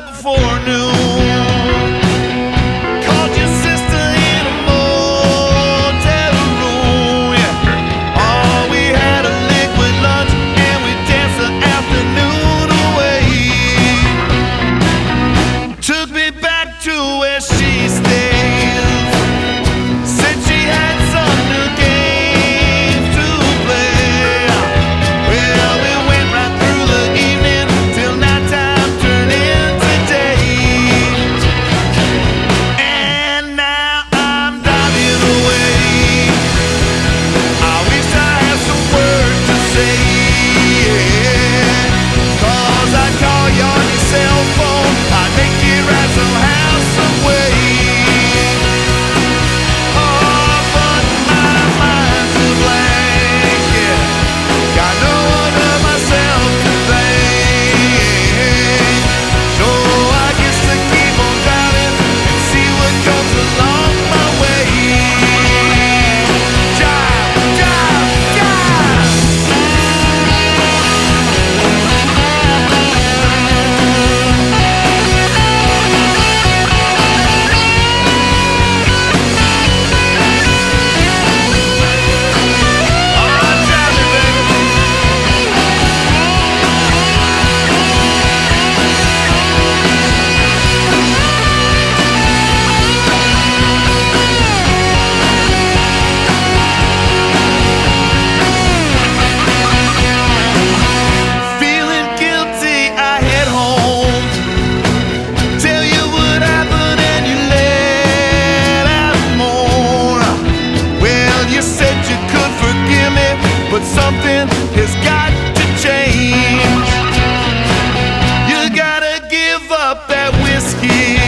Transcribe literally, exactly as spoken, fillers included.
up before noon. Called your sister in a motel room. Yeah. Oh, we had a liquid lunch and we danced the afternoon away. Took me back to where she stays. Said she had some new games to play. Well, we went right through the evening till nighttime turned into day. And now I'm driving away. I wish I had some words to say, cause I'd call you on your cell phone, I'd make it right somehow, some way. Oh, but my mind's a blank, yeah. Got no one of myself to thank. So I guess to keep on driving and see what comes along my way. Drive, drive, drive. Oh, drive me, baby. Feeling guilty, I head home. Tell you what happened and you let out more. Well, you said you could forgive me, but something has got to change. You gotta give up that whiskey